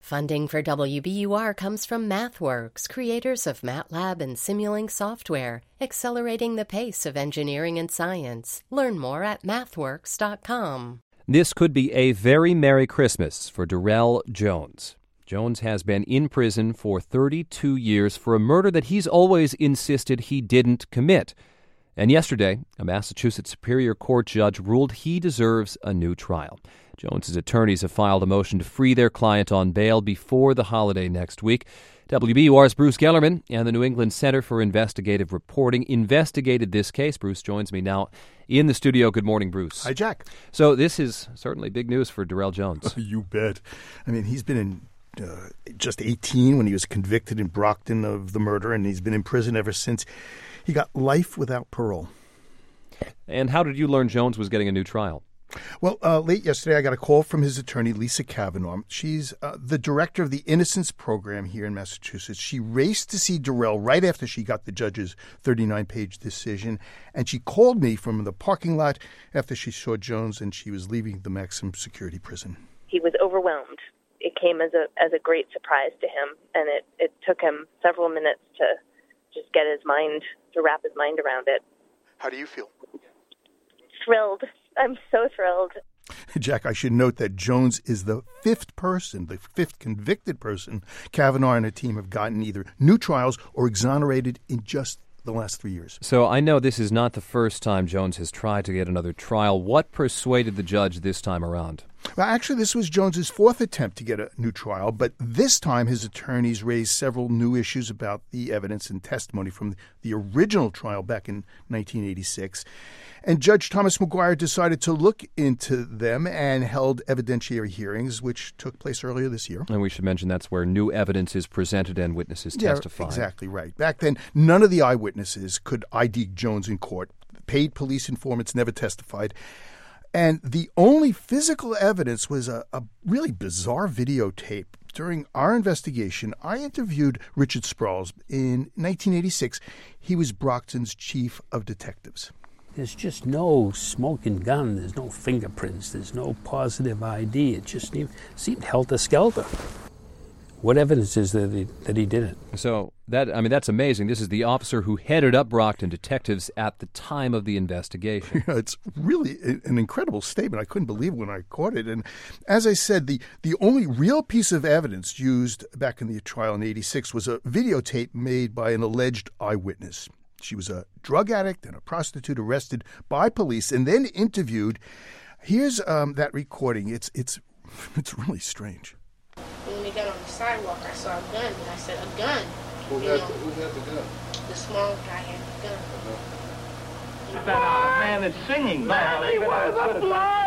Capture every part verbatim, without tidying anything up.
Funding for W B U R comes from MathWorks, creators of MATLAB and Simulink software, accelerating the pace of engineering and science. Learn more at mathworks dot com. This could be a very Merry Christmas for Darrell Jones. Jones has been in prison for thirty-two years for a murder that he's always insisted he didn't commit. And yesterday, a Massachusetts Superior Court judge ruled he deserves a new trial. Jones's attorneys have filed a motion to free their client on bail before the holiday next week. W B U R's Bruce Gellerman and the New England Center for Investigative Reporting investigated this case. Bruce joins me now in the studio. Good morning, Bruce. Hi, Jack. So this is certainly big news for Darrell Jones. You bet. I mean, he's been in uh, just eighteen when he was convicted in Brockton of the murder, and he's been in prison ever since. He got life without parole. And how did you learn Jones was getting a new trial? Well, uh, late yesterday, I got a call from his attorney, Lisa Kavanaugh. She's uh, the director of the Innocence Program here in Massachusetts. She raced to see Darrell right after she got the judge's thirty-nine page decision, and she called me from the parking lot after she saw Jones and she was leaving the maximum security prison. He was overwhelmed. It came as a as a great surprise to him, and it, it took him several minutes to just get his mind, to wrap his mind around it. How do you feel? Thrilled. I'm so thrilled. Jack, I should note that Jones is the fifth person, the fifth convicted person Kavanaugh and her team have gotten either new trials or exonerated in just the last three years. So I know this is not the first time Jones has tried to get another trial. What persuaded the judge this time around? Well, actually, this was Jones's fourth attempt to get a new trial, but this time his attorneys raised several new issues about the evidence and testimony from the original trial back in nineteen eighty-six. And Judge Thomas McGuire decided to look into them and held evidentiary hearings, which took place earlier this year. And we should mention that's where new evidence is presented and witnesses yeah, testify. Exactly right. Back then, none of the eyewitnesses could I D Jones in court. Paid police informants never testified. And the only physical evidence was a, a really bizarre videotape. During our investigation, I interviewed Richard Sprouls. In nineteen eighty-six, he was Brockton's chief of detectives. There's just no smoking gun. There's no fingerprints. There's no positive I D. It just seemed helter-skelter. What evidence is there that he, that he did it? So, that I mean, that's amazing. This is the officer who headed up Brockton Detectives at the time of the investigation. Yeah, it's really an incredible statement. I couldn't believe it when I caught it. And as I said, the, the only real piece of evidence used back in the trial in eighty-six was a videotape made by an alleged eyewitness. She was a drug addict and a prostitute arrested by police and then interviewed. Here's um, that recording. It's it's it's really strange. When we got on the sidewalk, I saw a gun, and I said, "A gun." Who had, the, who had the gun? The small guy had the gun. Uh-huh. That man is singing. Man, he was a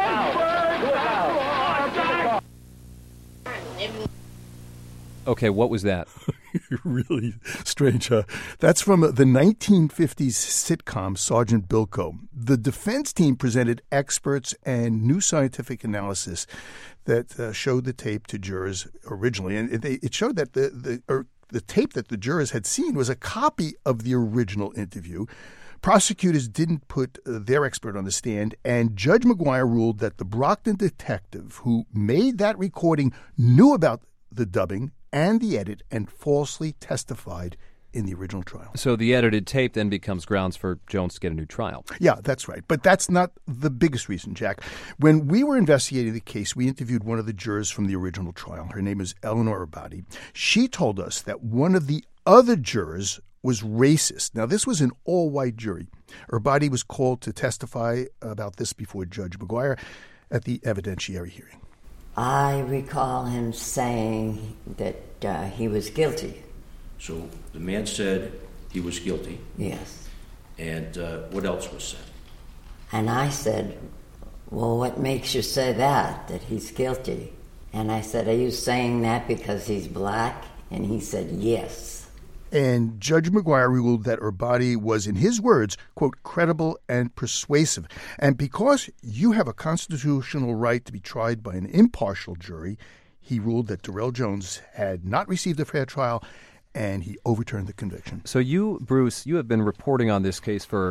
Every- Okay, what was that? Really strange, huh? That's from the nineteen fifties sitcom Sergeant Bilko. The defense team presented experts and new scientific analysis that uh, showed the tape to jurors originally. And it, it showed that the, the, or the tape that the jurors had seen was a copy of the original interview. Prosecutors didn't put uh, their expert on the stand, and Judge McGuire ruled that the Brockton detective who made that recording knew about the dubbing and the edit and falsely testified in the original trial. So the edited tape then becomes grounds for Jones to get a new trial. Yeah, that's right. But that's not the biggest reason, Jack. When we were investigating the case, we interviewed one of the jurors from the original trial. Her name is Eleanor Urbati. She told us that one of the other jurors was racist. Now, this was an all-white jury. Urbati was called to testify about this before Judge McGuire at the evidentiary hearing. I recall him saying that uh, he was guilty. So the man said he was guilty. Yes. And uh, what else was said? And I said, well, what makes you say that, that he's guilty? And I said, are you saying that because he's black? And he said, yes. And Judge McGuire ruled that Urbati was, in his words, quote, credible and persuasive. And because you have a constitutional right to be tried by an impartial jury, he ruled that Darrell Jones had not received a fair trial, and he overturned the conviction. So you, Bruce, you have been reporting on this case for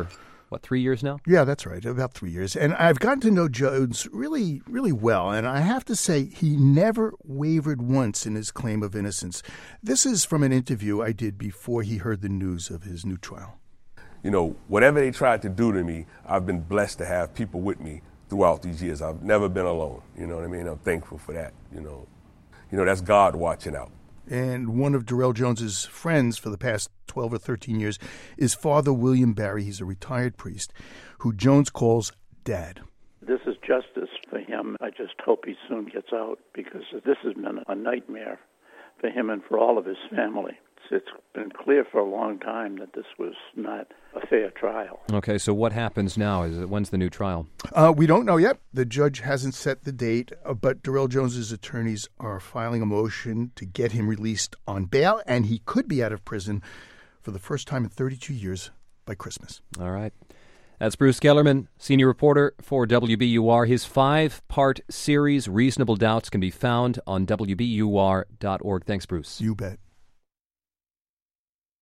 what, three years now? Yeah, that's right, about three years. And I've gotten to know Jones really, really well, and I have to say he never wavered once in his claim of innocence. This is from an interview I did before he heard the news of his new trial. You know, whatever they tried to do to me, I've been blessed to have people with me throughout these years. I've never been alone, you know what I mean? I'm thankful for that, you know. You know, that's God watching out. And one of Darrell Jones's friends for the past twelve or thirteen years is Father William Barry. He's a retired priest who Jones calls Dad. This is justice for him. I just hope he soon gets out, because this has been a nightmare for him and for all of his family. It's been clear for a long time that this was not a fair trial. Okay, so what happens now? Is it, when's the new trial? Uh, we don't know yet. The judge hasn't set the date, uh, but Darrell Jones's attorneys are filing a motion to get him released on bail, and he could be out of prison for the first time in thirty-two years by Christmas. All right. That's Bruce Gellerman, senior reporter for W B U R. His five-part series, Reasonable Doubts, can be found on W B U R dot org. Thanks, Bruce. You bet.